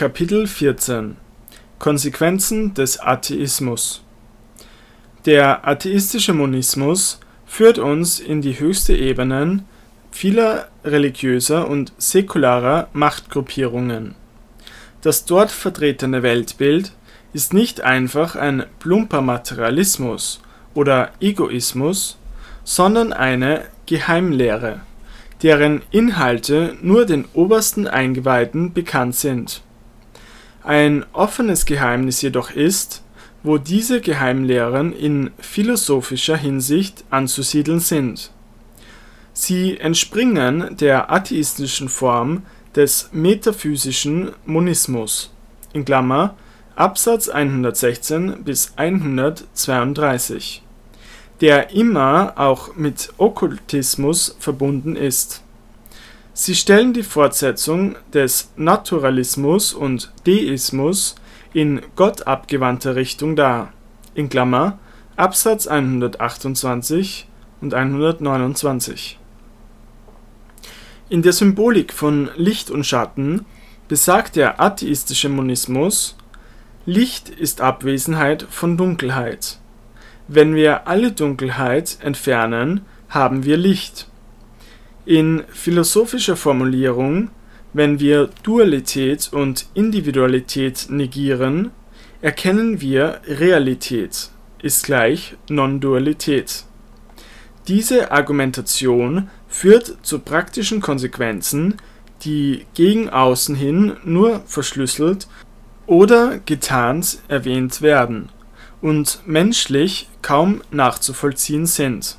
Kapitel 14 Konsequenzen des Atheismus. Der atheistische Monismus führt uns in die höchsten Ebenen vieler religiöser und säkularer Machtgruppierungen. Das dort vertretene Weltbild ist nicht einfach ein plumper Materialismus oder Egoismus, sondern eine Geheimlehre, deren Inhalte nur den obersten Eingeweihten bekannt sind. Ein offenes Geheimnis jedoch ist, wo diese Geheimlehren in philosophischer Hinsicht anzusiedeln sind. Sie entspringen der atheistischen Form des metaphysischen Monismus (Absatz 116 bis 132), der immer auch mit Okkultismus verbunden ist. Sie stellen die Fortsetzung des Naturalismus und Deismus in gottabgewandter Richtung dar (Absatz 128 und 129). In der Symbolik von Licht und Schatten besagt der atheistische Monismus: Licht ist Abwesenheit von Dunkelheit. Wenn wir alle Dunkelheit entfernen, haben wir Licht. In philosophischer Formulierung: Wenn wir Dualität und Individualität negieren, erkennen wir Realität ist gleich Non-Dualität. Diese Argumentation führt zu praktischen Konsequenzen, die gegen außen hin nur verschlüsselt oder getarnt erwähnt werden und menschlich kaum nachzuvollziehen sind.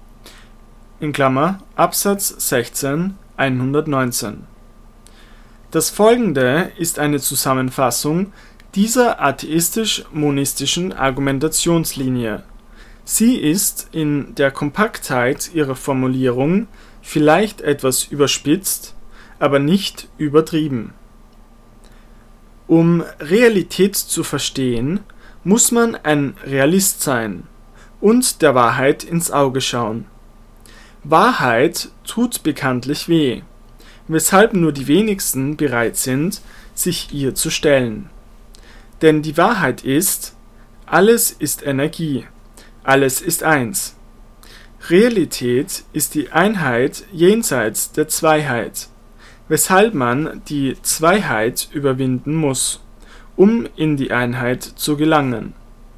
Absatz 16, 119. Das folgende ist eine Zusammenfassung dieser atheistisch-monistischen Argumentationslinie. Sie ist in der Kompaktheit ihrer Formulierung vielleicht etwas überspitzt, aber nicht übertrieben. Um Realität zu verstehen, muss man ein Realist sein und der Wahrheit ins Auge schauen. Wahrheit tut bekanntlich weh, weshalb nur die wenigsten bereit sind, sich ihr zu stellen. Denn die Wahrheit ist: Alles ist Energie, alles ist eins. Realität ist die Einheit jenseits der Zweiheit, weshalb man die Zweiheit überwinden muss, um in die Einheit zu gelangen.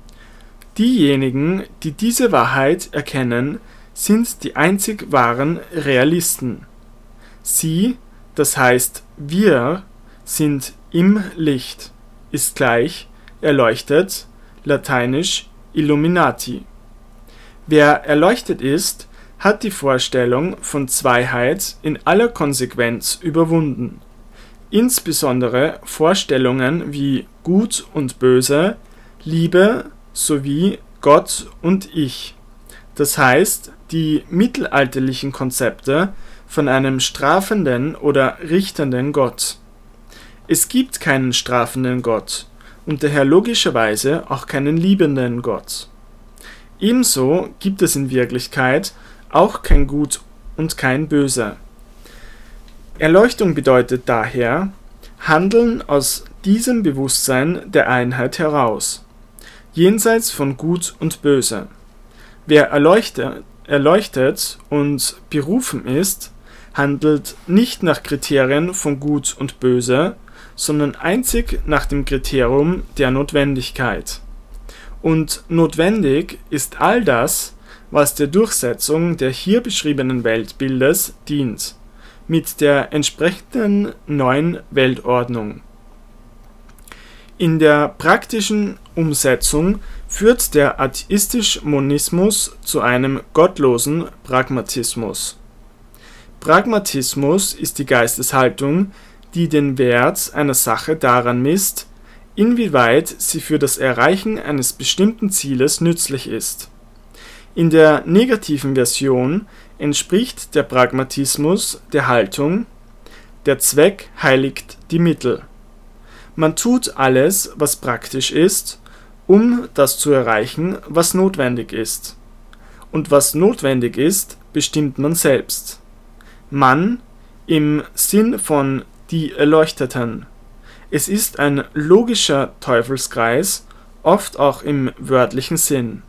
Diejenigen, die diese Wahrheit erkennen, sind die einzig wahren Realisten. Sie, das heißt wir, sind im Licht, ist gleich erleuchtet, lateinisch Illuminati. Wer erleuchtet ist, hat die Vorstellung von Zweiheit in aller Konsequenz überwunden. Insbesondere Vorstellungen wie Gut und Böse, Liebe sowie Gott und Ich. Das heißt, die mittelalterlichen Konzepte von einem strafenden oder richtenden Gott. Es gibt keinen strafenden Gott und daher logischerweise auch keinen liebenden Gott. Ebenso gibt es in Wirklichkeit auch kein Gut und kein Böse. Erleuchtung bedeutet daher Handeln aus diesem Bewusstsein der Einheit heraus, jenseits von Gut und Böse. Wer erleuchtet und berufen ist, handelt nicht nach Kriterien von Gut und Böse, sondern einzig nach dem Kriterium der Notwendigkeit. Und notwendig ist all das, was der Durchsetzung der hier beschriebenen Weltbildes dient, mit der entsprechenden neuen Weltordnung. In der praktischen Umsetzung führt der Atheistische-Monismus zu einem gottlosen Pragmatismus. Pragmatismus ist die Geisteshaltung, die den Wert einer Sache daran misst, inwieweit sie für das Erreichen eines bestimmten Zieles nützlich ist. In der negativen Version entspricht der Pragmatismus der Haltung: Der Zweck heiligt die Mittel. Man tut alles, was praktisch ist, um das zu erreichen, was notwendig ist. Und was notwendig ist, bestimmt man selbst. Man im Sinn von die Erleuchteten. Es ist ein logischer Teufelskreis, oft auch im wörtlichen Sinn.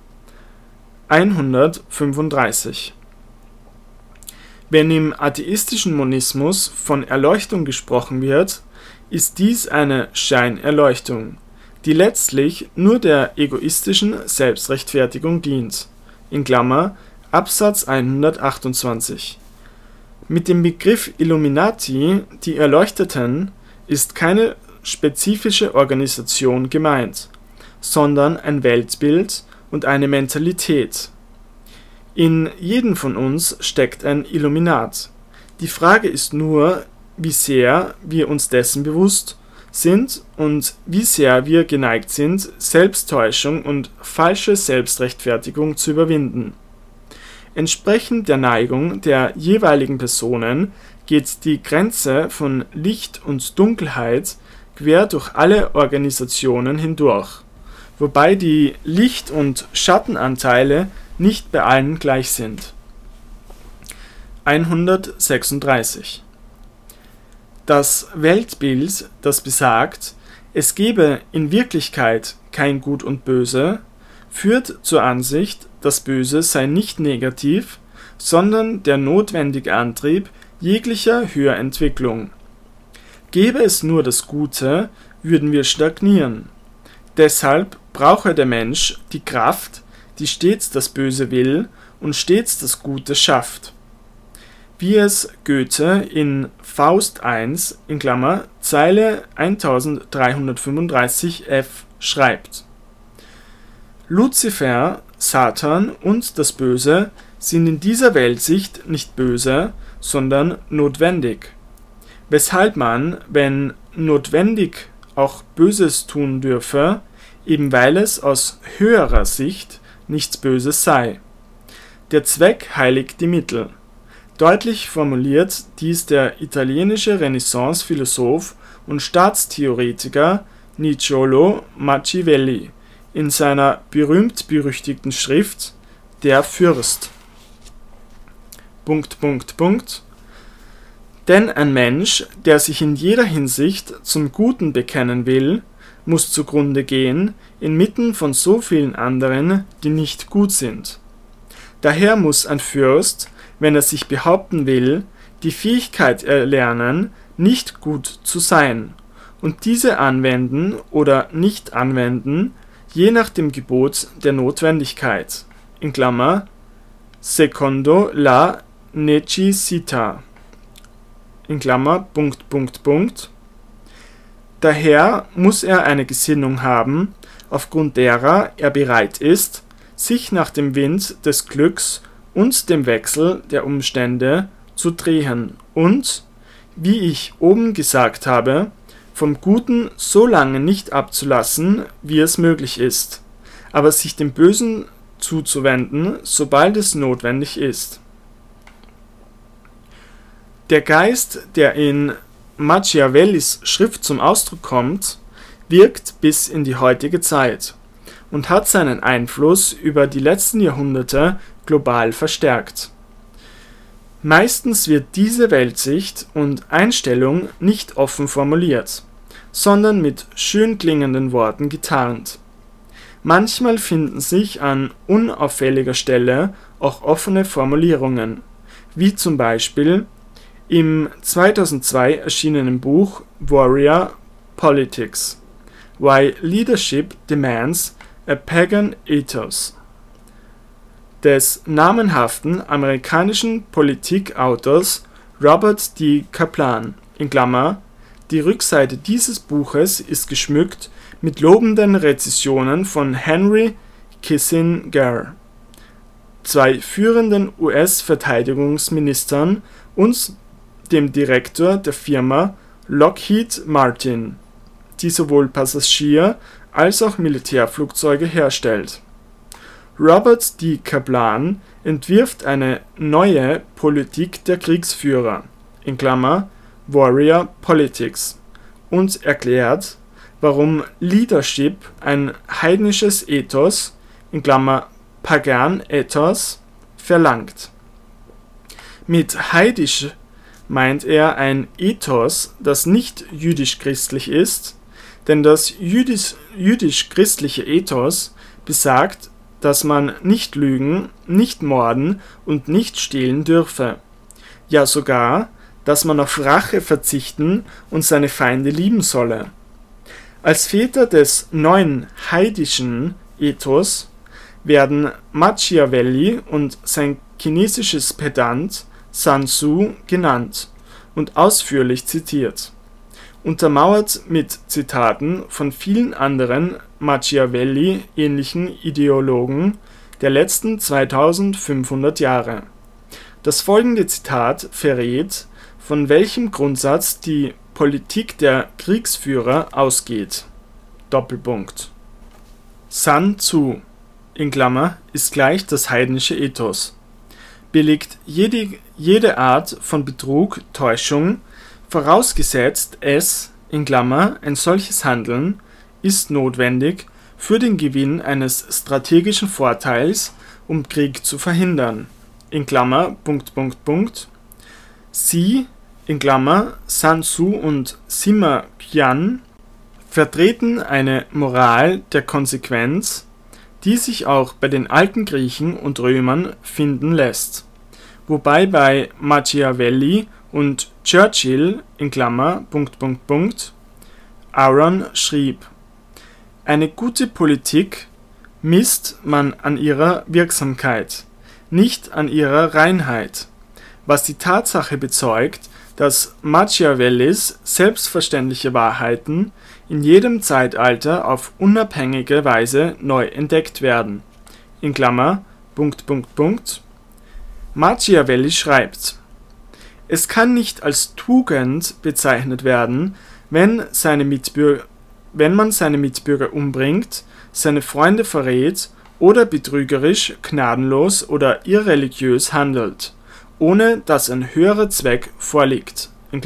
135. Wenn im atheistischen Monismus von Erleuchtung gesprochen wird, ist dies eine Scheinerleuchtung, die letztlich nur der egoistischen Selbstrechtfertigung dient. In Klammer Absatz 128. Mit dem Begriff Illuminati, die Erleuchteten, ist keine spezifische Organisation gemeint, sondern ein Weltbild und eine Mentalität. In jedem von uns steckt ein Illuminat. Die Frage ist nur, wie sehr wir uns dessen bewusst sind und wie sehr wir geneigt sind, Selbsttäuschung und falsche Selbstrechtfertigung zu überwinden. Entsprechend der Neigung der jeweiligen Personen geht die Grenze von Licht und Dunkelheit quer durch alle Organisationen hindurch, wobei die Licht- und Schattenanteile nicht bei allen gleich sind. 136. Das Weltbild, das besagt, es gebe in Wirklichkeit kein Gut und Böse, führt zur Ansicht, das Böse sei nicht negativ, sondern der notwendige Antrieb jeglicher Höherentwicklung. Gäbe es nur das Gute, würden wir stagnieren. Deshalb brauche der Mensch die Kraft, die stets das Böse will und stets das Gute schafft. Wie es Goethe in Faust I in Klammer Zeile 1335f schreibt. Luzifer, Satan und das Böse sind in dieser Weltsicht nicht böse, sondern notwendig, weshalb man, wenn notwendig, auch Böses tun dürfe, eben weil es aus höherer Sicht nichts Böses sei. Der Zweck heiligt die Mittel. Deutlich formuliert dies der italienische Renaissance-Philosoph und Staatstheoretiker Niccolò Machiavelli in seiner berühmt-berüchtigten Schrift Der Fürst. ... Denn ein Mensch, der sich in jeder Hinsicht zum Guten bekennen will, muss zugrunde gehen, inmitten von so vielen anderen, die nicht gut sind. Daher muss ein Fürst, wenn er sich behaupten will, die Fähigkeit erlernen, nicht gut zu sein, und diese anwenden oder nicht anwenden, je nach dem Gebot der Notwendigkeit, in Klammer, secondo la necessità, in Klammer, ... Daher muss er eine Gesinnung haben, aufgrund derer er bereit ist, sich nach dem Wind des Glücks und dem Wechsel der Umstände zu drehen und, wie ich oben gesagt habe, vom Guten so lange nicht abzulassen, wie es möglich ist, aber sich dem Bösen zuzuwenden, sobald es notwendig ist. Der Geist, der in Machiavellis Schrift zum Ausdruck kommt, wirkt bis in die heutige Zeit und hat seinen Einfluss über die letzten Jahrhunderte global verstärkt. Meistens wird diese Weltsicht und Einstellung nicht offen formuliert, sondern mit schön klingenden Worten getarnt. Manchmal finden sich an unauffälliger Stelle auch offene Formulierungen, wie zum Beispiel im 2002 erschienenen Buch Warrior Politics – Why Leadership Demands a Pagan Ethos des namenhaften amerikanischen Politikautors Robert D. Kaplan, in Klammer, die Rückseite dieses Buches ist geschmückt mit lobenden Rezensionen von Henry Kissinger, zwei führenden US-Verteidigungsministern und dem Direktor der Firma Lockheed Martin, die sowohl Passagier- als auch Militärflugzeuge herstellt. Robert D. Kaplan entwirft eine neue Politik der Kriegsführer, in Klammer Warrior Politics, und erklärt, warum Leadership ein heidnisches Ethos, in Klammer Pagan Ethos, verlangt. Mit heidisch meint er ein Ethos, das nicht jüdisch-christlich ist, denn das jüdisch-christliche Ethos besagt, dass man nicht lügen, nicht morden und nicht stehlen dürfe. Ja sogar, dass man auf Rache verzichten und seine Feinde lieben solle. Als Väter des neuen heidischen Ethos werden Machiavelli und sein chinesisches Pedant Sun Tzu genannt und ausführlich zitiert, untermauert mit Zitaten von vielen anderen Machiavelli-ähnlichen Ideologen der letzten 2500 Jahre. Das folgende Zitat verrät, von welchem Grundsatz die Politik der Kriegsführer ausgeht. Doppelpunkt. Sun Tzu ist gleich das heidnische Ethos, billigt jede Art von Betrug, Täuschung, vorausgesetzt es (ein solches Handeln) ist notwendig für den Gewinn eines strategischen Vorteils, um Krieg zu verhindern. Sie (Sun Tzu und Sima Qian) vertreten eine Moral der Konsequenz, die sich auch bei den alten Griechen und Römern finden lässt, wobei bei Machiavelli und Churchill Aaron schrieb: Eine gute Politik misst man an ihrer Wirksamkeit, nicht an ihrer Reinheit, was die Tatsache bezeugt, dass Machiavellis selbstverständliche Wahrheiten in jedem Zeitalter auf unabhängige Weise neu entdeckt werden. Machiavelli schreibt: Es kann nicht als Tugend bezeichnet werden, wenn man seine Mitbürger umbringt, seine Freunde verrät oder betrügerisch, gnadenlos oder irreligiös handelt, ohne dass ein höherer Zweck vorliegt.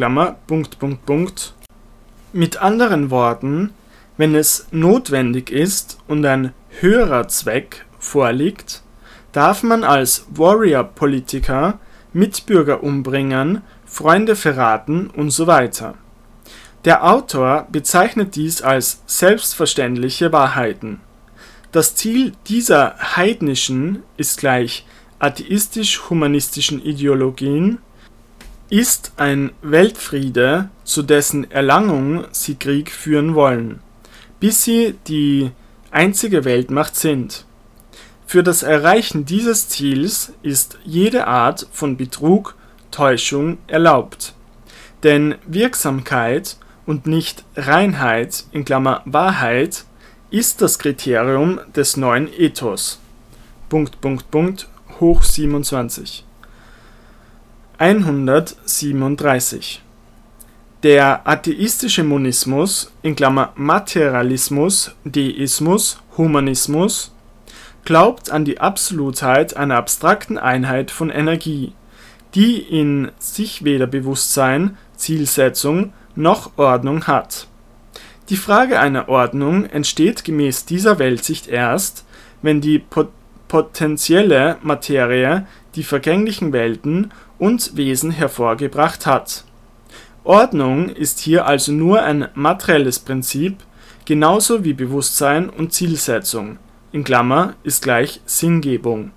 Mit anderen Worten, wenn es notwendig ist und ein höherer Zweck vorliegt, darf man als Warrior-Politiker Mitbürger umbringen, Freunde verraten usw. Der Autor bezeichnet dies als selbstverständliche Wahrheiten. Das Ziel dieser heidnischen atheistisch-humanistischen Ideologien ist ein Weltfriede, zu dessen Erlangung sie Krieg führen wollen, bis sie die einzige Weltmacht sind. Für das Erreichen dieses Ziels ist jede Art von Betrug, Täuschung erlaubt, denn Wirksamkeit und nicht Reinheit (Wahrheit) ist das Kriterium des neuen Ethos. Hoch 27. 137. Der atheistische Monismus (Materialismus, Deismus, Humanismus) glaubt an die Absolutheit einer abstrakten Einheit von Energie, die in sich weder Bewusstsein, Zielsetzung noch Ordnung hat. Die Frage einer Ordnung entsteht gemäß dieser Weltsicht erst, wenn die potentielle Materie die vergänglichen Welten und Wesen hervorgebracht hat. Ordnung ist hier also nur ein materielles Prinzip, genauso wie Bewusstsein und Zielsetzung ist gleich Sinngebung.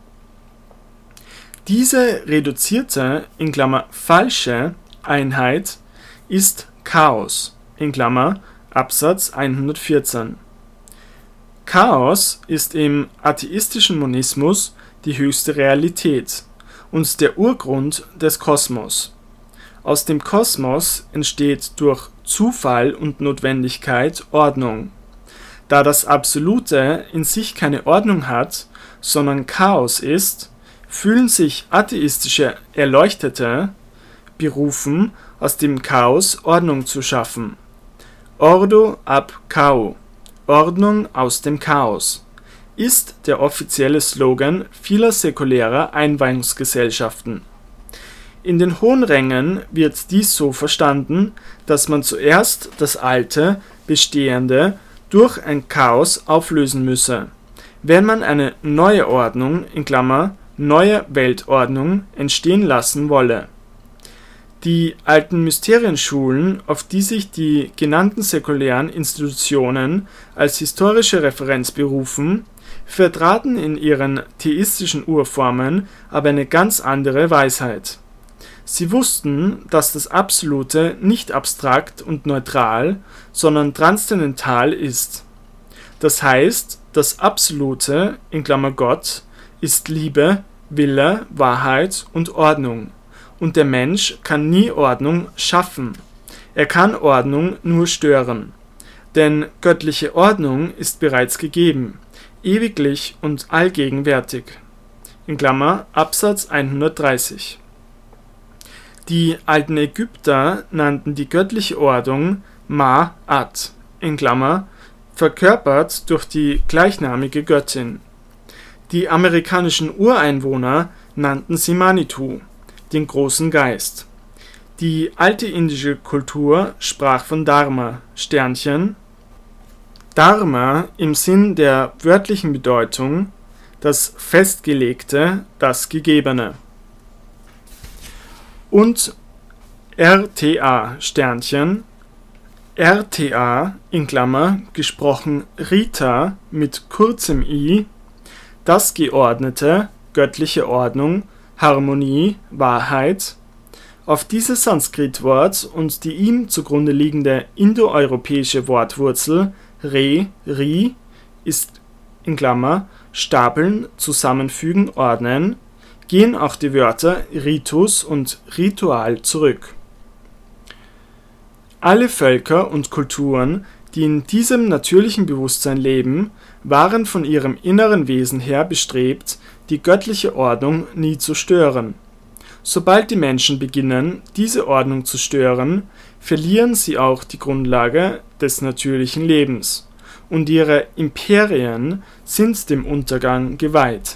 Diese reduzierte (falsche) Einheit ist Chaos Absatz 114. Chaos ist im atheistischen Monismus die höchste Realität und der Urgrund des Kosmos. Aus dem Kosmos entsteht durch Zufall und Notwendigkeit Ordnung. Da das Absolute in sich keine Ordnung hat, sondern Chaos ist, fühlen sich atheistische Erleuchtete berufen, aus dem Chaos Ordnung zu schaffen. Ordo ab Chao, Ordnung aus dem Chaos, ist der offizielle Slogan vieler säkularer Einweihungsgesellschaften. In den hohen Rängen wird dies so verstanden, dass man zuerst das alte, bestehende durch ein Chaos auflösen müsse, wenn man eine neue Ordnung (neue Weltordnung) entstehen lassen wolle. Die alten Mysterienschulen, auf die sich die genannten säkulären Institutionen als historische Referenz berufen, vertraten in ihren theistischen Urformen aber eine ganz andere Weisheit. Sie wussten, dass das Absolute nicht abstrakt und neutral, sondern transzendental ist. Das heißt, das Absolute (Gott) ist Liebe, Wille, Wahrheit und Ordnung, und der Mensch kann nie Ordnung schaffen. Er kann Ordnung nur stören. Denn göttliche Ordnung ist bereits gegeben, ewiglich und allgegenwärtig. Absatz 130. Die alten Ägypter nannten die göttliche Ordnung Ma'at, verkörpert durch die gleichnamige Göttin. Die amerikanischen Ureinwohner nannten sie Manitou, den großen Geist. Die alte indische Kultur sprach von Dharma, Dharma im Sinn der wörtlichen Bedeutung, das Festgelegte, das Gegebene. Und RTA, RTA gesprochen Rita mit kurzem i, das Geordnete, göttliche Ordnung, Harmonie, Wahrheit. Auf dieses Sanskritwort und die ihm zugrunde liegende indoeuropäische Wortwurzel Ri ist Stapeln, zusammenfügen, ordnen, gehen auch die Wörter Ritus und Ritual zurück. Alle Völker und Kulturen, die in diesem natürlichen Bewusstsein leben, waren von ihrem inneren Wesen her bestrebt, die göttliche Ordnung nie zu stören. Sobald die Menschen beginnen, diese Ordnung zu stören, verlieren sie auch die Grundlage des natürlichen Lebens, und ihre Imperien sind dem Untergang geweiht.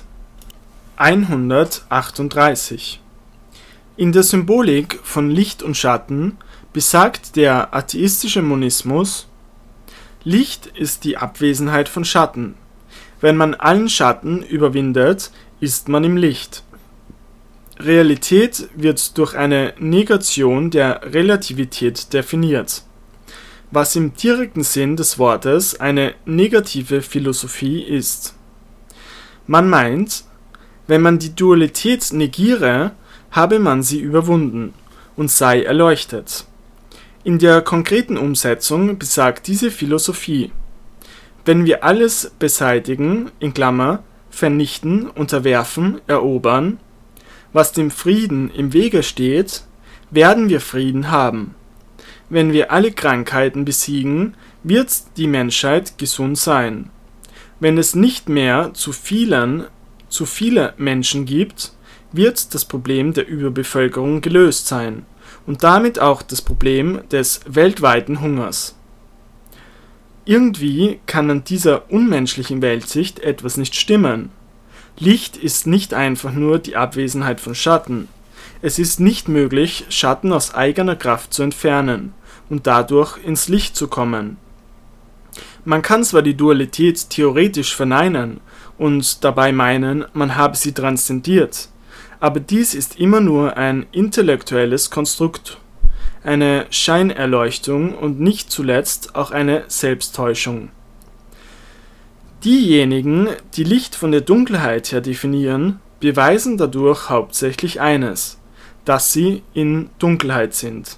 138. In der Symbolik von Licht und Schatten besagt der atheistische Monismus: Licht ist die Abwesenheit von Schatten. Wenn man allen Schatten überwindet, ist man im Licht. Realität wird durch eine Negation der Relativität definiert, was im direkten Sinn des Wortes eine negative Philosophie ist. Man meint, wenn man die Dualität negiere, habe man sie überwunden und sei erleuchtet. In der konkreten Umsetzung besagt diese Philosophie: Wenn wir alles beseitigen (vernichten, unterwerfen, erobern), was dem Frieden im Wege steht, werden wir Frieden haben. Wenn wir alle Krankheiten besiegen, wird die Menschheit gesund sein. Wenn es nicht mehr zu viele Menschen gibt, wird das Problem der Überbevölkerung gelöst sein und damit auch das Problem des weltweiten Hungers. Irgendwie kann an dieser unmenschlichen Weltsicht etwas nicht stimmen. Licht ist nicht einfach nur die Abwesenheit von Schatten. Es ist nicht möglich, Schatten aus eigener Kraft zu entfernen und dadurch ins Licht zu kommen. Man kann zwar die Dualität theoretisch verneinen und dabei meinen, man habe sie transzendiert, aber dies ist immer nur ein intellektuelles Konstrukt, eine Scheinerleuchtung und nicht zuletzt auch eine Selbsttäuschung. Diejenigen, die Licht von der Dunkelheit her definieren, beweisen dadurch hauptsächlich eines: dass sie in Dunkelheit sind.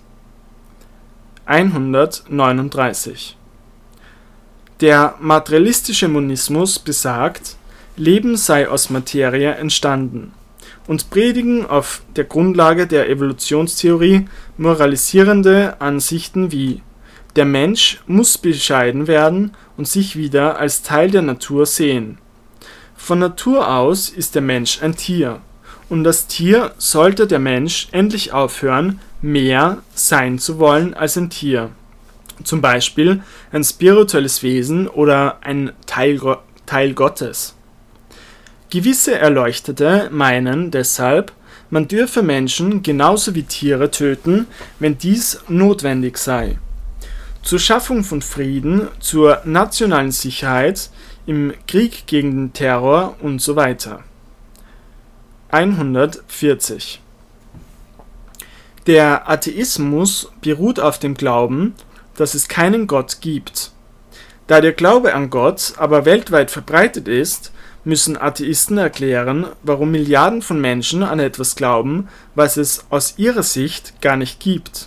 139. Der materialistische Monismus besagt, Leben sei aus Materie entstanden, und predigen auf der Grundlage der Evolutionstheorie moralisierende Ansichten wie: Der Mensch muss bescheiden werden und sich wieder als Teil der Natur sehen. Von Natur aus ist der Mensch ein Tier, und das Tier sollte der Mensch endlich aufhören, mehr sein zu wollen als ein Tier. Zum Beispiel ein spirituelles Wesen oder ein Teil Gottes. Gewisse Erleuchtete meinen deshalb, man dürfe Menschen genauso wie Tiere töten, wenn dies notwendig sei. Zur Schaffung von Frieden, zur nationalen Sicherheit, im Krieg gegen den Terror und so weiter. 140. Der Atheismus beruht auf dem Glauben, dass es keinen Gott gibt. Da der Glaube an Gott aber weltweit verbreitet ist, müssen Atheisten erklären, warum Milliarden von Menschen an etwas glauben, was es aus ihrer Sicht gar nicht gibt.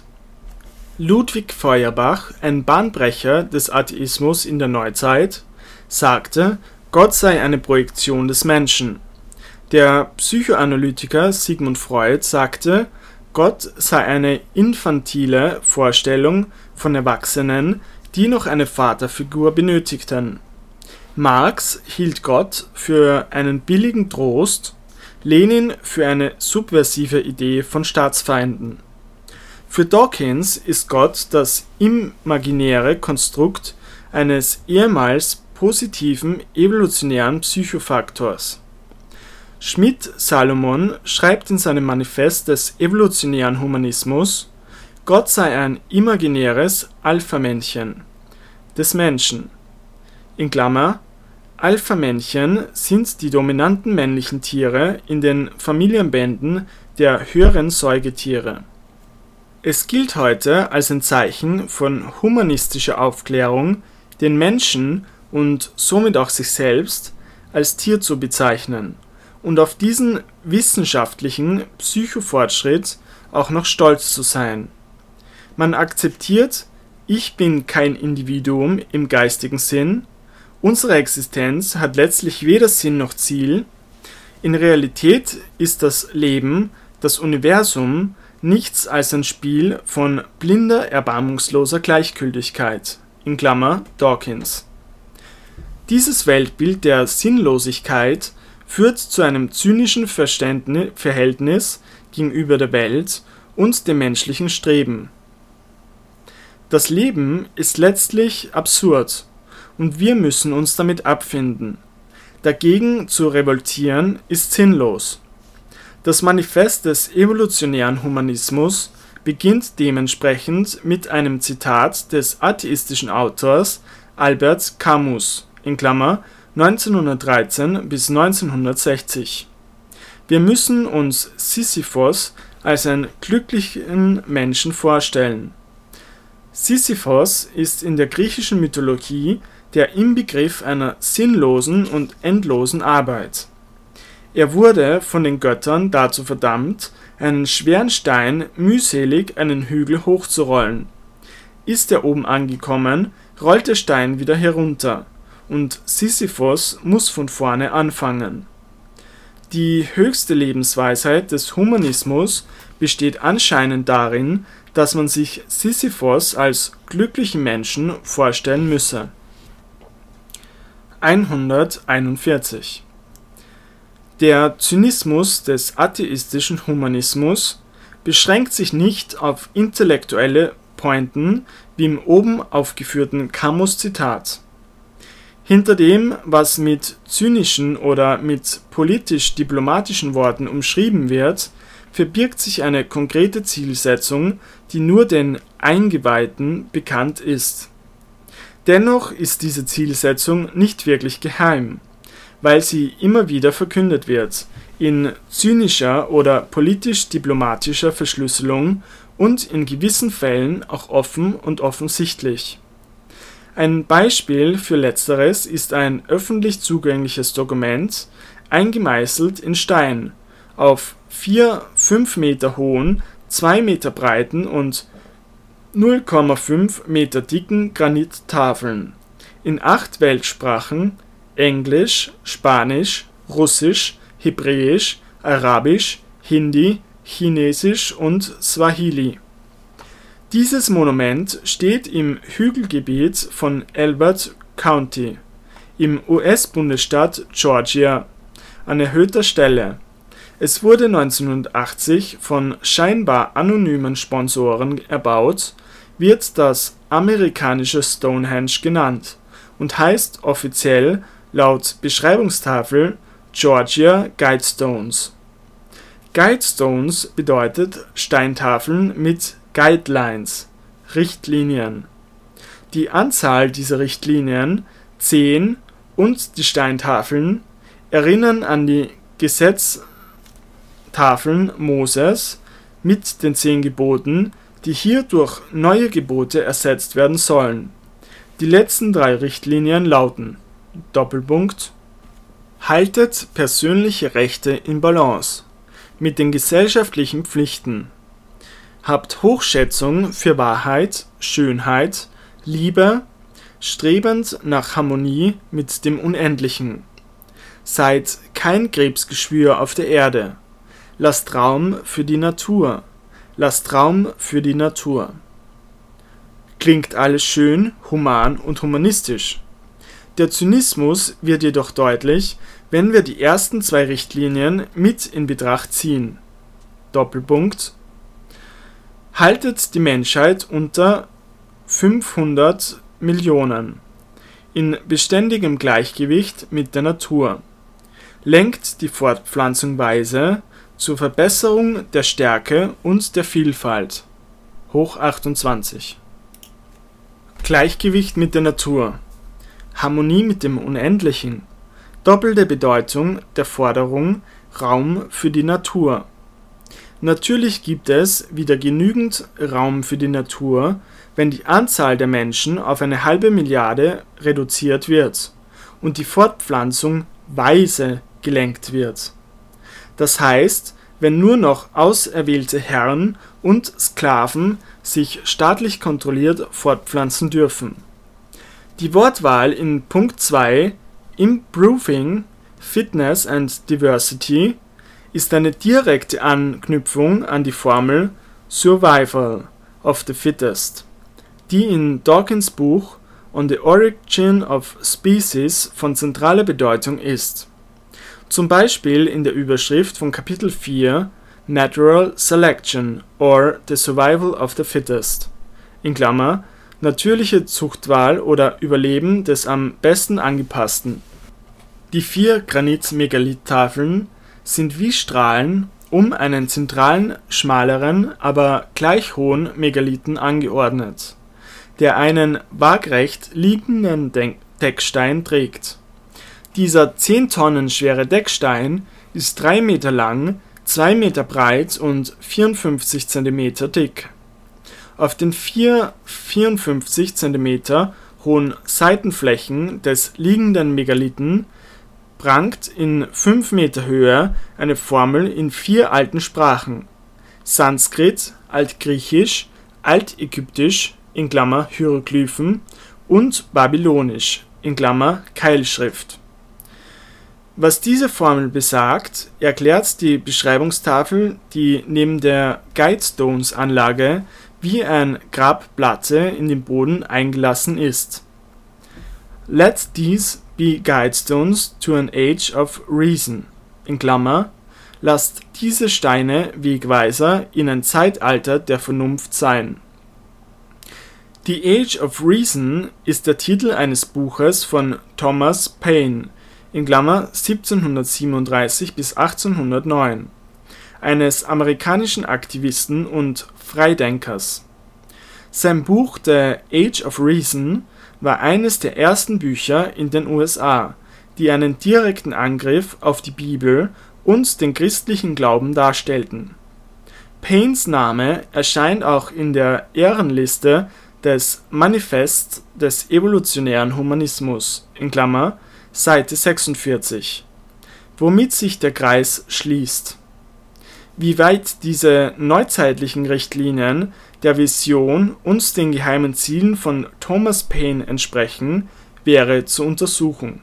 Ludwig Feuerbach, ein Bahnbrecher des Atheismus in der Neuzeit, sagte, Gott sei eine Projektion des Menschen. Der Psychoanalytiker Sigmund Freud sagte, Gott sei eine infantile Vorstellung von Erwachsenen, die noch eine Vaterfigur benötigten. Marx hielt Gott für einen billigen Trost, Lenin für eine subversive Idee von Staatsfeinden. Für Dawkins ist Gott das imaginäre Konstrukt eines ehemals positiven evolutionären Psychofaktors. Schmidt-Salomon schreibt in seinem Manifest des evolutionären Humanismus, Gott sei ein imaginäres Alpha-Männchen des Menschen. In Klammer, Alpha-Männchen sind die dominanten männlichen Tiere in den Familienbänden der höheren Säugetiere. Es gilt heute als ein Zeichen von humanistischer Aufklärung, den Menschen und somit auch sich selbst als Tier zu bezeichnen und auf diesen wissenschaftlichen Psychofortschritt auch noch stolz zu sein. Man akzeptiert, ich bin kein Individuum im geistigen Sinn, unsere Existenz hat letztlich weder Sinn noch Ziel, in Realität ist das Leben, das Universum, nichts als ein Spiel von blinder, erbarmungsloser Gleichgültigkeit. In Klammer Dawkins. Dieses Weltbild der Sinnlosigkeit führt zu einem zynischen Verhältnis gegenüber der Welt und dem menschlichen Streben. Das Leben ist letztlich absurd und wir müssen uns damit abfinden. Dagegen zu revoltieren ist sinnlos. Das Manifest des evolutionären Humanismus beginnt dementsprechend mit einem Zitat des atheistischen Autors Albert Camus (1913 bis 1960). Wir müssen uns Sisyphos als einen glücklichen Menschen vorstellen. Sisyphos ist in der griechischen Mythologie der Inbegriff einer sinnlosen und endlosen Arbeit. Er wurde von den Göttern dazu verdammt, einen schweren Stein mühselig einen Hügel hochzurollen. Ist er oben angekommen, rollt der Stein wieder herunter, und Sisyphos muss von vorne anfangen. Die höchste Lebensweisheit des Humanismus besteht anscheinend darin, dass man sich Sisyphos als glücklichen Menschen vorstellen müsse. 141. Der Zynismus des atheistischen Humanismus beschränkt sich nicht auf intellektuelle Pointen wie im oben aufgeführten Camus-Zitat. Hinter dem, was mit zynischen oder mit politisch-diplomatischen Worten umschrieben wird, verbirgt sich eine konkrete Zielsetzung, die nur den Eingeweihten bekannt ist. Dennoch ist diese Zielsetzung nicht wirklich geheim, weil sie immer wieder verkündet wird, in zynischer oder politisch-diplomatischer Verschlüsselung und in gewissen Fällen auch offen und offensichtlich. Ein Beispiel für Letzteres ist ein öffentlich zugängliches Dokument, eingemeißelt in Stein, auf 4 5 Meter hohen, 2 Meter breiten und 0,5 Meter dicken Granittafeln, in 8 Weltsprachen, Englisch, Spanisch, Russisch, Hebräisch, Arabisch, Hindi, Chinesisch und Swahili. Dieses Monument steht im Hügelgebiet von Elbert County im US-Bundesstaat Georgia an erhöhter Stelle. Es wurde 1980 von scheinbar anonymen Sponsoren erbaut, wird das amerikanische Stonehenge genannt und heißt offiziell laut Beschreibungstafel Georgia Guidestones. Guidestones bedeutet Steintafeln mit Guidelines, Richtlinien. Die Anzahl dieser Richtlinien, 10, und die Steintafeln erinnern an die Gesetztafeln Moses, mit den 10 Geboten, die hier durch neue Gebote ersetzt werden sollen. Die letzten 3 Richtlinien lauten: Doppelpunkt: Haltet persönliche Rechte in Balance mit den gesellschaftlichen Pflichten. Habt Hochschätzung für Wahrheit, Schönheit, Liebe, strebend nach Harmonie mit dem Unendlichen. Seid kein Krebsgeschwür auf der Erde. Lasst Raum für die Natur. Lasst Raum für die Natur. Klingt alles schön, human und humanistisch. Der Zynismus wird jedoch deutlich, wenn wir die ersten 2 Richtlinien mit in Betracht ziehen. Doppelpunkt: Haltet die Menschheit unter 500 Millionen in beständigem Gleichgewicht mit der Natur. Lenkt die Fortpflanzung weise zur Verbesserung der Stärke und der Vielfalt. Hoch 28. Gleichgewicht mit der Natur. Harmonie mit dem Unendlichen. Doppelte Bedeutung der Forderung Raum für die Natur. Natürlich gibt es wieder genügend Raum für die Natur, wenn die Anzahl der Menschen auf eine halbe Milliarde reduziert wird und die Fortpflanzung weise gelenkt wird. Das heißt, wenn nur noch auserwählte Herren und Sklaven sich staatlich kontrolliert fortpflanzen dürfen. Die Wortwahl in Punkt 2, Improving Fitness and Diversity, ist eine direkte Anknüpfung an die Formel Survival of the Fittest, die in Dawkins Buch On the Origin of Species von zentraler Bedeutung ist. Zum Beispiel in der Überschrift von Kapitel 4 Natural Selection or the Survival of the Fittest in Klammer natürliche Zuchtwahl oder Überleben des am besten angepassten. Die 4 Granit-Megalith-Tafeln sind wie Strahlen um einen zentralen, schmaleren, aber gleich hohen Megalithen angeordnet, der einen waagrecht liegenden Deckstein trägt. Dieser 10 Tonnen schwere Deckstein ist 3 Meter lang, 2 Meter breit und 54 Zentimeter dick. Auf den 54 Zentimeter hohen Seitenflächen des liegenden Megalithen prangt in 5 Meter Höhe eine Formel in 4 alten Sprachen: Sanskrit, Altgriechisch, Altägyptisch in Klammer Hieroglyphen und Babylonisch in Klammer Keilschrift. Was diese Formel besagt, erklärt die Beschreibungstafel, die neben der Guidestones-Anlage wie ein Grabplatte in den Boden eingelassen ist. Let these be guidestones to an age of reason in Klammer, lasst diese Steine Wegweiser in ein Zeitalter der Vernunft sein. The Age of Reason ist der Titel eines Buches von Thomas Paine in Klammer 1737 bis 1809, eines amerikanischen Aktivisten und Freidenkers. Sein Buch The Age of Reason war eines der ersten Bücher in den USA, die einen direkten Angriff auf die Bibel und den christlichen Glauben darstellten. Paines Name erscheint auch in der Ehrenliste des Manifest des evolutionären Humanismus in Klammer Seite 46, womit sich der Kreis schließt. Wie weit diese neuzeitlichen Richtlinien der Vision und den geheimen Zielen von Thomas Paine entsprechen, wäre zu untersuchen.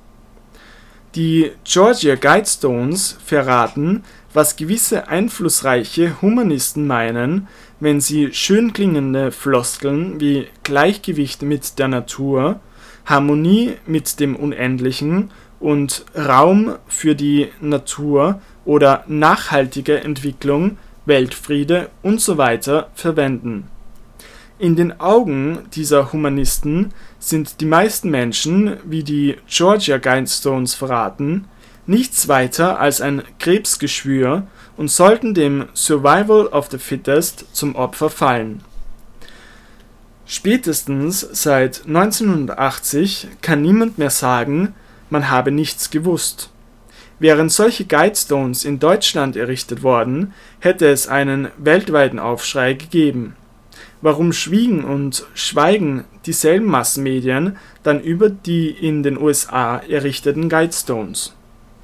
Die Georgia Guidestones verraten, was gewisse einflussreiche Humanisten meinen, wenn sie schön klingende Floskeln wie Gleichgewicht mit der Natur, Harmonie mit dem Unendlichen und Raum für die Natur oder nachhaltige Entwicklung, Weltfriede usw. verwenden. In den Augen dieser Humanisten sind die meisten Menschen, wie die Georgia Guidestones verraten, nichts weiter als ein Krebsgeschwür und sollten dem Survival of the Fittest zum Opfer fallen. Spätestens seit 1980 kann niemand mehr sagen, man habe nichts gewusst. Wären solche Guidestones in Deutschland errichtet worden, hätte es einen weltweiten Aufschrei gegeben. Warum schwiegen und schweigen dieselben Massenmedien dann über die in den USA errichteten Guidestones?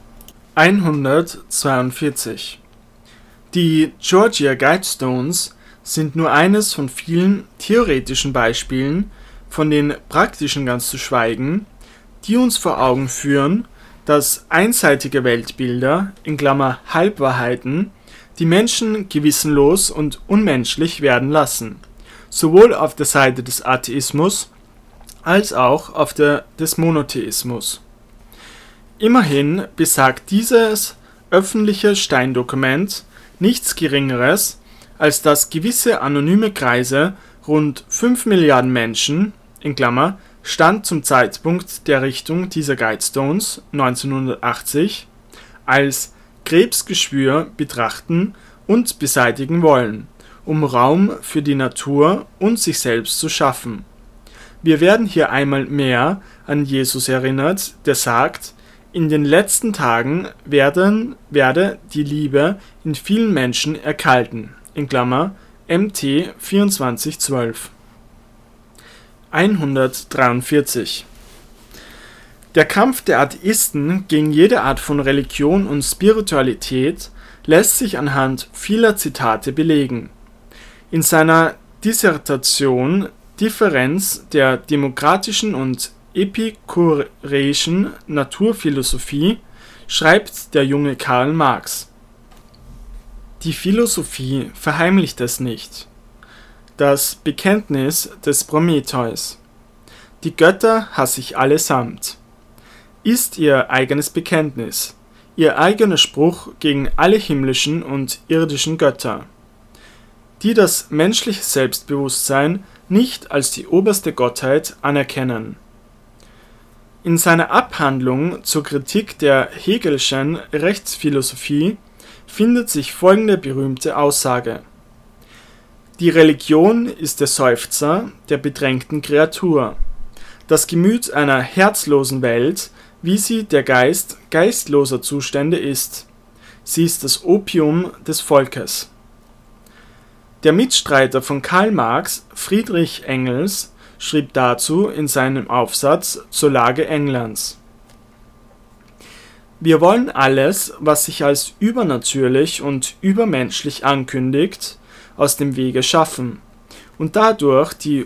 142. Die Georgia Guidestones sind nur eines von vielen theoretischen Beispielen, von den praktischen ganz zu schweigen, die uns vor Augen führen, dass einseitige Weltbilder (Halbwahrheiten) die Menschen gewissenlos und unmenschlich werden lassen, sowohl auf der Seite des Atheismus als auch auf der des Monotheismus. Immerhin besagt dieses öffentliche Steindokument nichts Geringeres, als dass gewisse anonyme Kreise rund 5 Milliarden Menschen (Stand zum Zeitpunkt der Errichtung dieser Guidestones 1980) als Krebsgeschwür betrachten und beseitigen wollen, um Raum für die Natur und sich selbst zu schaffen. Wir werden hier einmal mehr an Jesus erinnert, der sagt: In den letzten Tagen werde die Liebe in vielen Menschen erkalten. (MT 24,12). 143. Der Kampf der Atheisten gegen jede Art von Religion und Spiritualität lässt sich anhand vieler Zitate belegen. In seiner Dissertation Differenz der demokratischen und epikureischen Naturphilosophie schreibt der junge Karl Marx: Die Philosophie verheimlicht es nicht. Das Bekenntnis des Prometheus: Die Götter hasse ich allesamt, ist ihr eigenes Bekenntnis, ihr eigener Spruch gegen alle himmlischen und irdischen Götter, die das menschliche Selbstbewusstsein nicht als die oberste Gottheit anerkennen. In seiner Abhandlung zur Kritik der Hegelschen Rechtsphilosophie findet sich folgende berühmte Aussage: Die Religion ist der Seufzer der bedrängten Kreatur, das Gemüt einer herzlosen Welt, wie sie der Geist geistloser Zustände ist. Sie ist das Opium des Volkes. Der Mitstreiter von Karl Marx, Friedrich Engels, schrieb dazu in seinem Aufsatz zur Lage Englands: Wir wollen alles, was sich als übernatürlich und übermenschlich ankündigt, aus dem Wege schaffen und dadurch die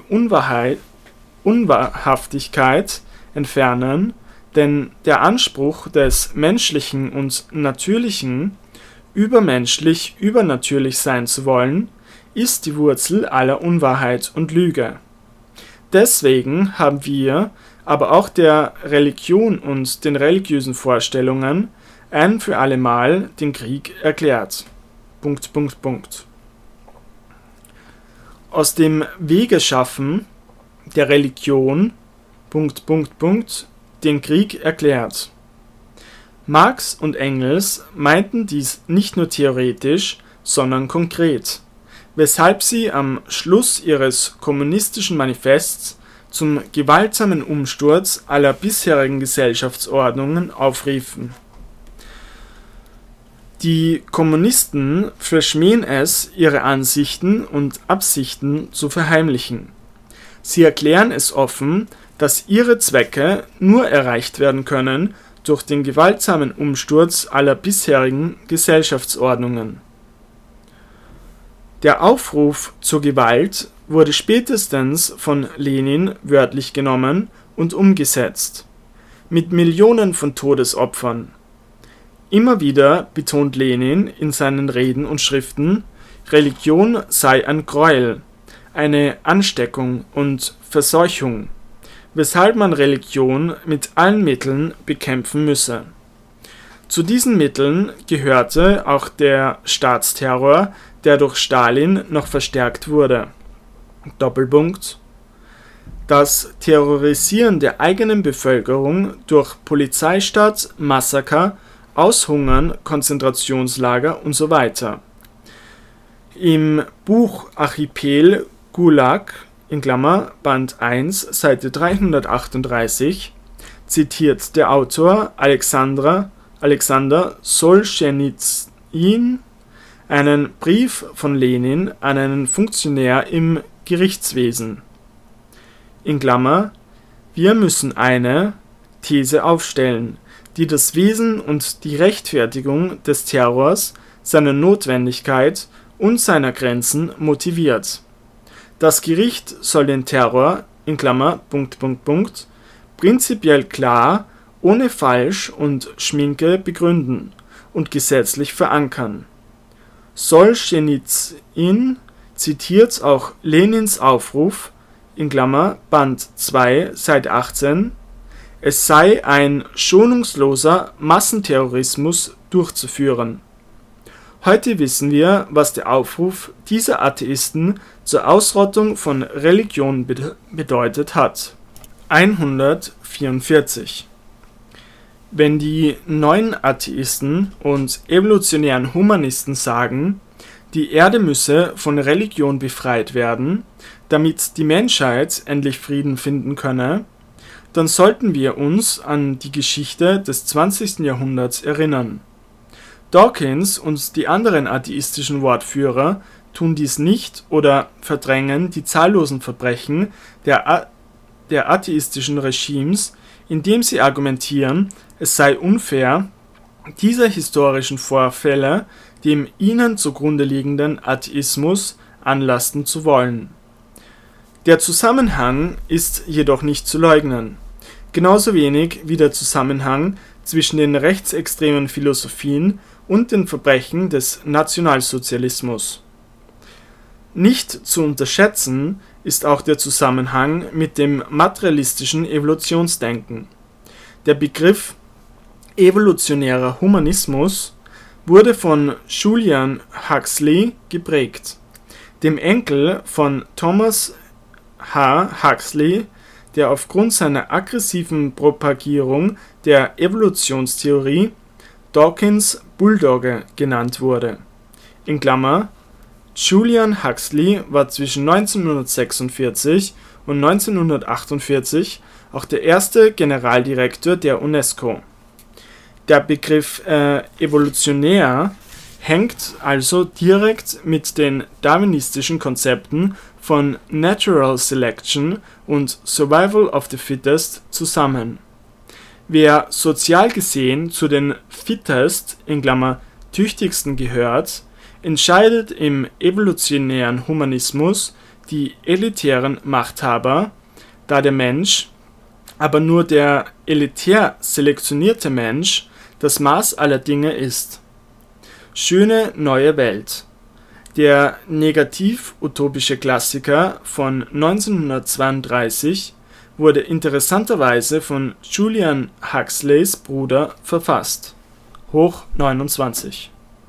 Unwahrhaftigkeit entfernen, denn der Anspruch des Menschlichen und Natürlichen, übermenschlich übernatürlich sein zu wollen, ist die Wurzel aller Unwahrheit und Lüge. Deswegen haben wir, aber auch der Religion und den religiösen Vorstellungen ein für allemal den Krieg erklärt. Aus dem Wege schaffen der Religion den Krieg erklärt. Marx und Engels meinten dies nicht nur theoretisch, sondern konkret, weshalb sie am Schluss ihres kommunistischen Manifests zum gewaltsamen Umsturz aller bisherigen Gesellschaftsordnungen aufriefen. Die Kommunisten verschmähen es, ihre Ansichten und Absichten zu verheimlichen. Sie erklären es offen, dass ihre Zwecke nur erreicht werden können durch den gewaltsamen Umsturz aller bisherigen Gesellschaftsordnungen. Der Aufruf zur Gewalt wurde spätestens von Lenin wörtlich genommen und umgesetzt, mit Millionen von Todesopfern. Immer wieder betont Lenin in seinen Reden und Schriften, Religion sei ein Gräuel, eine Ansteckung und Verseuchung, weshalb man Religion mit allen Mitteln bekämpfen müsse. Zu diesen Mitteln gehörte auch der Staatsterror, der durch Stalin noch verstärkt wurde. Das Terrorisieren der eigenen Bevölkerung durch Polizeistaat, Massaker, Aushungern, Konzentrationslager usw. Im Buch Archipel Gulag (Band 1, Seite 338) zitiert der Autor Alexander Alexander Solschenizyn einen Brief von Lenin an einen Funktionär im Gerichtswesen. In Klammer: Wir müssen eine These aufstellen, die das Wesen und die Rechtfertigung des Terrors, seine Notwendigkeit und seiner Grenzen motiviert. Das Gericht soll den Terror in Klammer, prinzipiell klar, ohne Falsch und Schminke begründen und gesetzlich verankern. Solschenizyn zitiert auch Lenins Aufruf in Klammer, Band 2, Seite 18, es sei ein schonungsloser Massenterrorismus durchzuführen. Heute wissen wir, was der Aufruf dieser Atheisten zur Ausrottung von Religion bedeutet hat. 144. Wenn die neuen Atheisten und evolutionären Humanisten sagen, die Erde müsse von Religion befreit werden, damit die Menschheit endlich Frieden finden könne, dann sollten wir uns an die Geschichte des 20. Jahrhunderts erinnern. Dawkins und die anderen atheistischen Wortführer tun dies nicht oder verdrängen die zahllosen Verbrechen der atheistischen Regimes, indem sie argumentieren, es sei unfair, diese historischen Vorfälle dem ihnen zugrunde liegenden Atheismus anlasten zu wollen. Der Zusammenhang ist jedoch nicht zu leugnen, genauso wenig wie der Zusammenhang zwischen den rechtsextremen Philosophien und den Verbrechen des Nationalsozialismus. Nicht zu unterschätzen ist auch der Zusammenhang mit dem materialistischen Evolutionsdenken. Der Begriff evolutionärer Humanismus wurde von Julian Huxley geprägt, dem Enkel von Thomas H. Huxley, der aufgrund seiner aggressiven Propagierung der Evolutionstheorie Dawkins Bulldogge genannt wurde. In Klammer: Julian Huxley war zwischen 1946 und 1948 auch der erste Generaldirektor der UNESCO. Der Begriff evolutionär hängt also direkt mit den darwinistischen Konzepten von Natural Selection und Survival of the Fittest zusammen. Wer sozial gesehen zu den Fittest in Klammer tüchtigsten gehört, entscheidet im evolutionären Humanismus die elitären Machthaber, da der Mensch, aber nur der elitär selektionierte Mensch, das Maß aller Dinge ist. Schöne neue Welt. Der negativ-utopische Klassiker von 1932 wurde interessanterweise von Julian Huxleys Bruder verfasst. Hoch 29.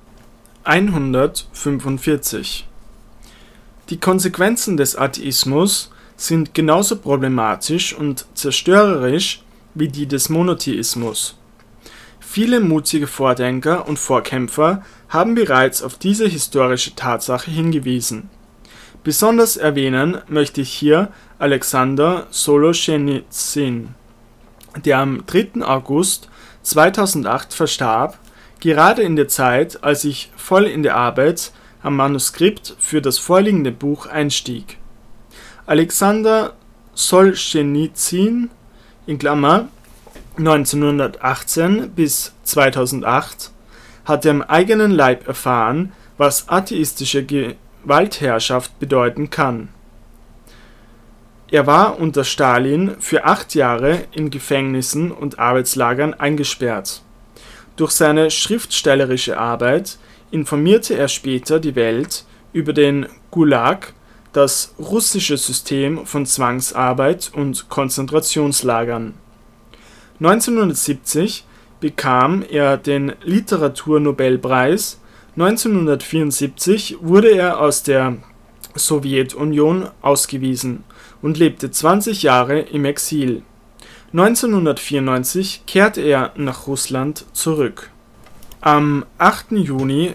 145. Die Konsequenzen des Atheismus sind genauso problematisch und zerstörerisch wie die des Monotheismus. Viele mutige Vordenker und Vorkämpfer haben bereits auf diese historische Tatsache hingewiesen. Besonders erwähnen möchte ich hier Alexander Solschenizyn, der am 3. August 2008 verstarb, gerade in der Zeit, als ich voll in der Arbeit am Manuskript für das vorliegende Buch einstieg. Alexander Solschenizyn in Klammer 1918 bis 2008 hatte am eigenen Leib erfahren, was atheistische Gewaltherrschaft bedeuten kann. Er war unter Stalin für 8 Jahre in Gefängnissen und Arbeitslagern eingesperrt. Durch seine schriftstellerische Arbeit informierte er später die Welt über den Gulag, das russische System von Zwangsarbeit und Konzentrationslagern. 1970 bekam er den Literaturnobelpreis, 1974 wurde er aus der Sowjetunion ausgewiesen und lebte 20 Jahre im Exil. 1994 kehrte er nach Russland zurück. Am 8. Juni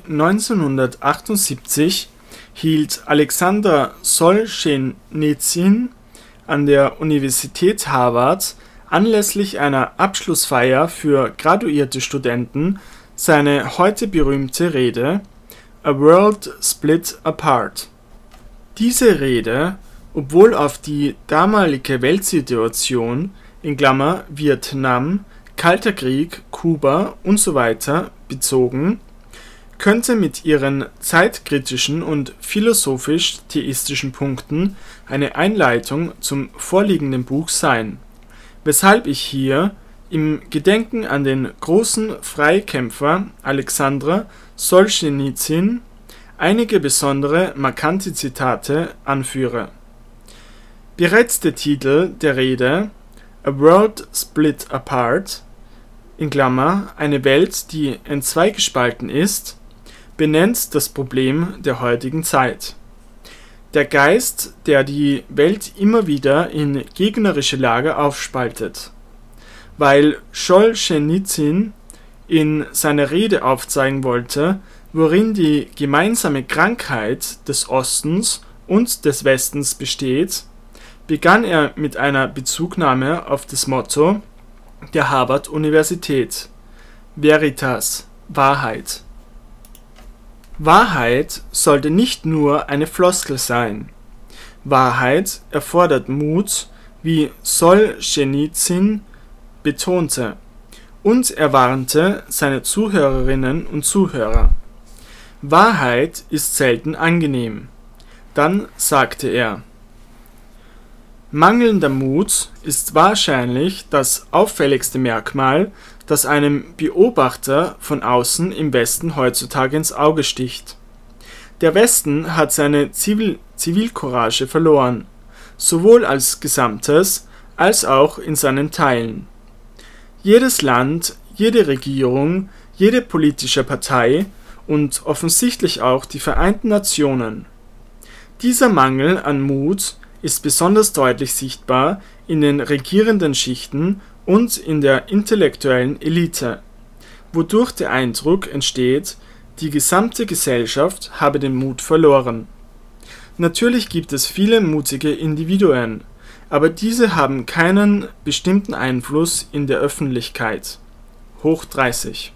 1978 hielt Alexander Solschenizyn an der Universität Harvard anlässlich einer Abschlussfeier für graduierte Studenten seine heute berühmte Rede A World Split Apart. Diese Rede, obwohl auf die damalige Weltsituation in Klammer Vietnam, Kalter Krieg, Kuba usw. Bezogen, könnte mit ihren zeitkritischen und philosophisch-theistischen Punkten eine Einleitung zum vorliegenden Buch sein, weshalb ich hier im Gedenken an den großen Freikämpfer Alexander Solschenizyn einige besondere markante Zitate anführe. Bereits der Titel der Rede A World Split Apart in Klammer eine Welt, die entzweigespalten ist, benennt das Problem der heutigen Zeit. Der Geist, der die Welt immer wieder in gegnerische Lager aufspaltet. Weil Solschenizyn in seiner Rede aufzeigen wollte, worin die gemeinsame Krankheit des Ostens und des Westens besteht, begann er mit einer Bezugnahme auf das Motto der Harvard-Universität: Veritas, Wahrheit. Wahrheit sollte nicht nur eine Floskel sein. Wahrheit erfordert Mut, wie Solschenizyn betonte, und er warnte seine Zuhörerinnen und Zuhörer. Wahrheit ist selten angenehm. Dann sagte er: Mangelnder Mut ist wahrscheinlich das auffälligste Merkmal, das einem Beobachter von außen im Westen heutzutage ins Auge sticht. Der Westen hat seine Zivilcourage verloren, sowohl als Gesamtes als auch in seinen Teilen. Jedes Land, jede Regierung, jede politische Partei und offensichtlich auch die Vereinten Nationen. Dieser Mangel an Mut ist besonders deutlich sichtbar in den regierenden Schichten und in der intellektuellen Elite, wodurch der Eindruck entsteht, die gesamte Gesellschaft habe den Mut verloren. Natürlich gibt es viele mutige Individuen, aber diese haben keinen bestimmten Einfluss in der Öffentlichkeit. Hoch 30.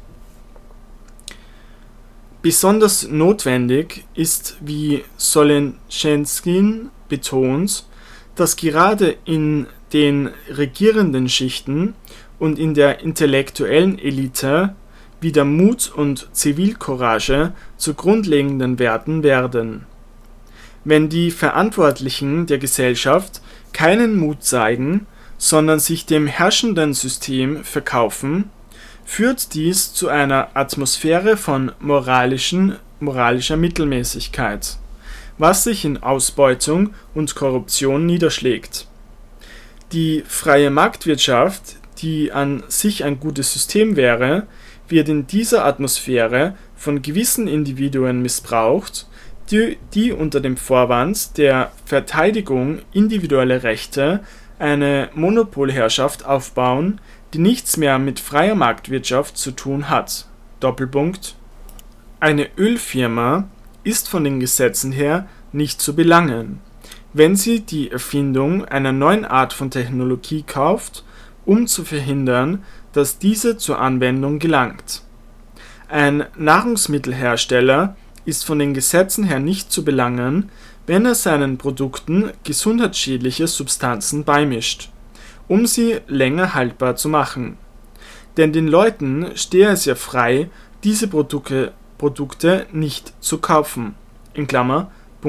Besonders notwendig ist, wie Solschenizyn betont, dass gerade in den regierenden Schichten und in der intellektuellen Elite wieder Mut und Zivilcourage zu grundlegenden Werten werden. Wenn die Verantwortlichen der Gesellschaft keinen Mut zeigen, sondern sich dem herrschenden System verkaufen, führt dies zu einer Atmosphäre von moralischer Mittelmäßigkeit, was sich in Ausbeutung und Korruption niederschlägt. Die freie Marktwirtschaft, die an sich ein gutes System wäre, wird in dieser Atmosphäre von gewissen Individuen missbraucht, die unter dem Vorwand der Verteidigung individueller Rechte eine Monopolherrschaft aufbauen, die nichts mehr mit freier Marktwirtschaft zu tun hat. Doppelpunkt. Eine Ölfirma ist von den Gesetzen her nicht zu belangen, wenn sie die Erfindung einer neuen Art von Technologie kauft, um zu verhindern, dass diese zur Anwendung gelangt. Ein Nahrungsmittelhersteller ist von den Gesetzen her nicht zu belangen, wenn er seinen Produkten gesundheitsschädliche Substanzen beimischt, um sie länger haltbar zu machen. Denn den Leuten stehe es ja frei, diese Produkte nicht zu kaufen. In Klammer, ..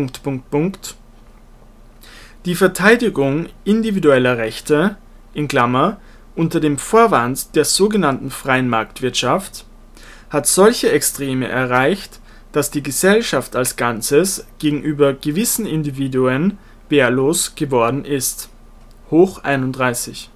Die Verteidigung individueller Rechte, in Klammer, unter dem Vorwand der sogenannten freien Marktwirtschaft, hat solche Extreme erreicht, dass die Gesellschaft als Ganzes gegenüber gewissen Individuen wehrlos geworden ist. Hoch 31.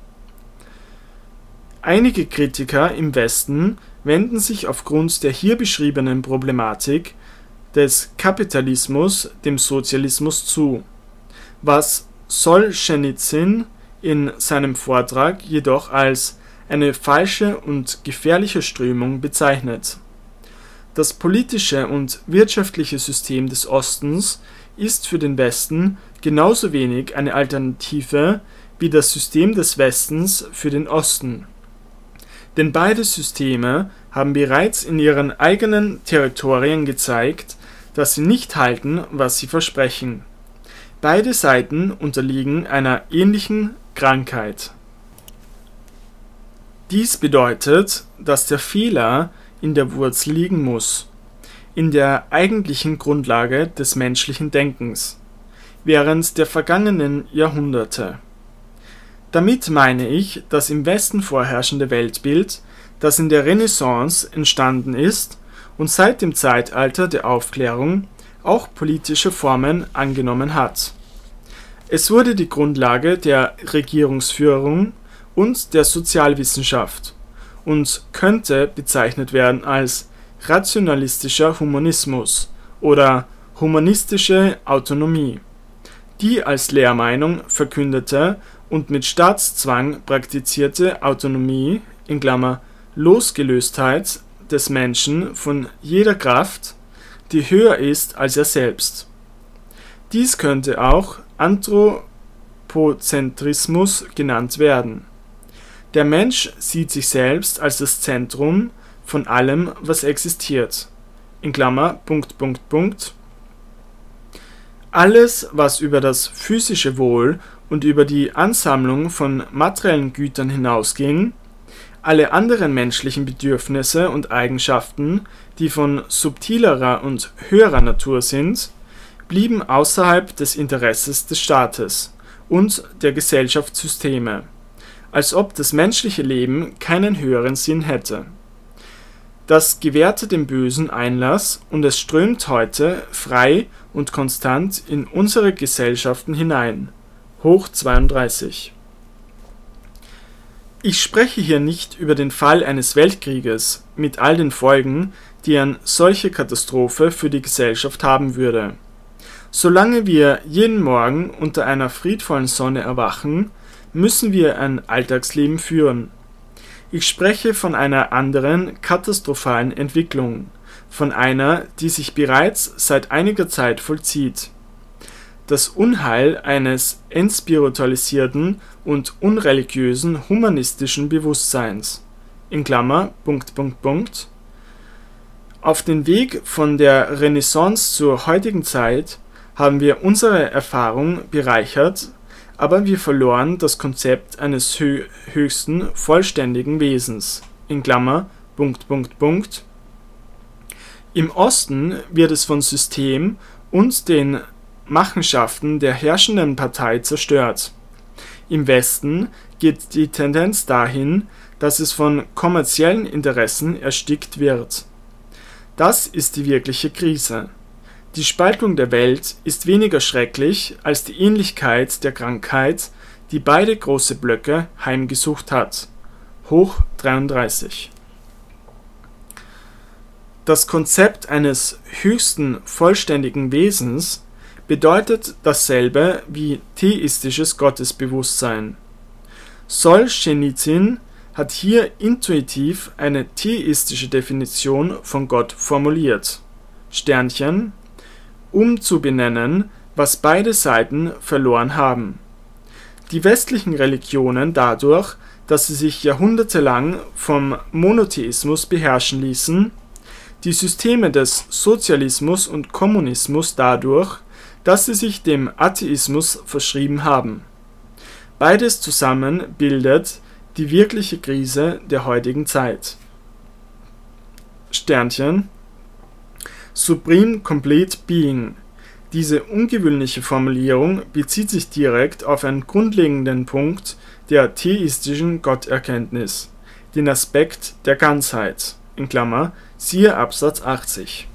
Einige Kritiker im Westen wenden sich aufgrund der hier beschriebenen Problematik des Kapitalismus dem Sozialismus zu, was Solschenizyn in seinem Vortrag jedoch als eine falsche und gefährliche Strömung bezeichnet. Das politische und wirtschaftliche System des Ostens ist für den Westen genauso wenig eine Alternative wie das System des Westens für den Osten. Denn beide Systeme haben bereits in ihren eigenen Territorien gezeigt, dass sie nicht halten, was sie versprechen. Beide Seiten unterliegen einer ähnlichen Krankheit. Dies bedeutet, dass der Fehler in der Wurzel liegen muss, in der eigentlichen Grundlage des menschlichen Denkens, während der vergangenen Jahrhunderte. Damit meine ich das im Westen vorherrschende Weltbild, das in der Renaissance entstanden ist und seit dem Zeitalter der Aufklärung auch politische Formen angenommen hat. Es wurde die Grundlage der Regierungsführung und der Sozialwissenschaft und könnte bezeichnet werden als rationalistischer Humanismus oder humanistische Autonomie, die als Lehrmeinung verkündete und mit Staatszwang praktizierte Autonomie (Losgelöstheit) des Menschen von jeder Kraft, die höher ist als er selbst. Dies könnte auch Anthropozentrismus genannt werden. Der Mensch sieht sich selbst als das Zentrum von allem, was existiert. Alles, was über das physische Wohl und über die Ansammlung von materiellen Gütern hinausging, alle anderen menschlichen Bedürfnisse und Eigenschaften, die von subtilerer und höherer Natur sind, blieben außerhalb des Interesses des Staates und der Gesellschaftssysteme, als ob das menschliche Leben keinen höheren Sinn hätte. Das gewährte dem Bösen Einlass und es strömt heute frei und konstant in unsere Gesellschaften hinein. Hoch 32. Ich spreche hier nicht über den Fall eines Weltkrieges mit all den Folgen, die eine solche Katastrophe für die Gesellschaft haben würde. Solange wir jeden Morgen unter einer friedvollen Sonne erwachen, müssen wir ein Alltagsleben führen. Ich spreche von einer anderen katastrophalen Entwicklung, von einer, die sich bereits seit einiger Zeit vollzieht. Das Unheil eines entspiritualisierten und unreligiösen humanistischen Bewusstseins. Auf den Weg von der Renaissance zur heutigen Zeit haben wir unsere Erfahrung bereichert, aber wir verloren das Konzept eines höchsten, vollständigen Wesens. Im Osten wird es von System und den Machenschaften der herrschenden Partei zerstört. Im Westen geht die Tendenz dahin, dass es von kommerziellen Interessen erstickt wird. Das ist die wirkliche Krise. Die Spaltung der Welt ist weniger schrecklich als die Ähnlichkeit der Krankheit, die beide große Blöcke heimgesucht hat. Hoch 33. Das Konzept eines höchsten, vollständigen Wesens bedeutet dasselbe wie theistisches Gottesbewusstsein. Solschenizyn hat hier intuitiv eine theistische Definition von Gott formuliert, um zu benennen, was beide Seiten verloren haben. Die westlichen Religionen dadurch, dass sie sich jahrhundertelang vom Monotheismus beherrschen ließen, die Systeme des Sozialismus und Kommunismus dadurch, dass sie sich dem Atheismus verschrieben haben. Beides zusammen bildet die wirkliche Krise der heutigen Zeit. Supreme Complete Being. Diese ungewöhnliche Formulierung bezieht sich direkt auf einen grundlegenden Punkt der theistischen Gotterkenntnis, den Aspekt der Ganzheit. Siehe Absatz 80.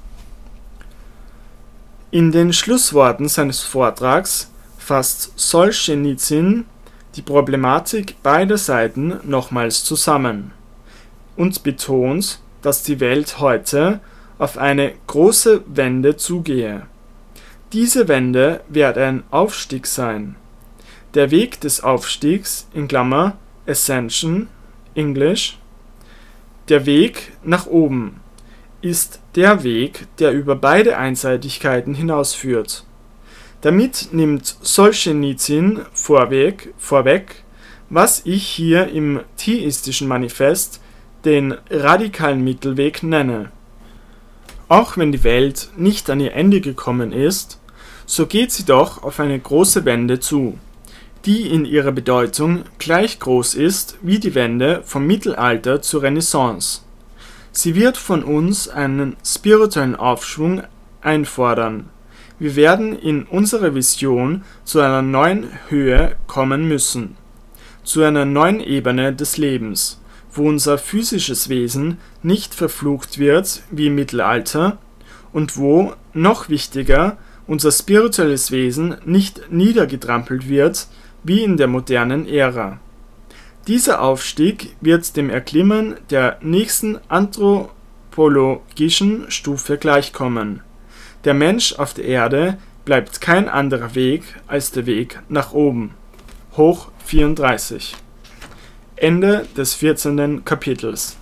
In den Schlussworten seines Vortrags fasst Solschenizyn die Problematik beider Seiten nochmals zusammen und betont, dass die Welt heute auf eine große Wende zugehe. Diese Wende werde ein Aufstieg sein. Der Weg des Aufstiegs (Ascension, Englisch), der Weg nach oben, ist der Weg, der über beide Einseitigkeiten hinausführt. Damit nimmt Solschenizyn vorweg, was ich hier im theistischen Manifest den radikalen Mittelweg nenne. Auch wenn die Welt nicht an ihr Ende gekommen ist, so geht sie doch auf eine große Wende zu, die in ihrer Bedeutung gleich groß ist wie die Wende vom Mittelalter zur Renaissance. Sie wird von uns einen spirituellen Aufschwung einfordern. Wir werden in unserer Vision zu einer neuen Höhe kommen müssen, zu einer neuen Ebene des Lebens, wo unser physisches Wesen nicht verflucht wird wie im Mittelalter und wo, noch wichtiger, unser spirituelles Wesen nicht niedergetrampelt wird wie in der modernen Ära. Dieser Aufstieg wird dem Erklimmen der nächsten anthropologischen Stufe gleichkommen. Der Mensch auf der Erde bleibt kein anderer Weg als der Weg nach oben. Hoch 34. Ende des 14. Kapitels.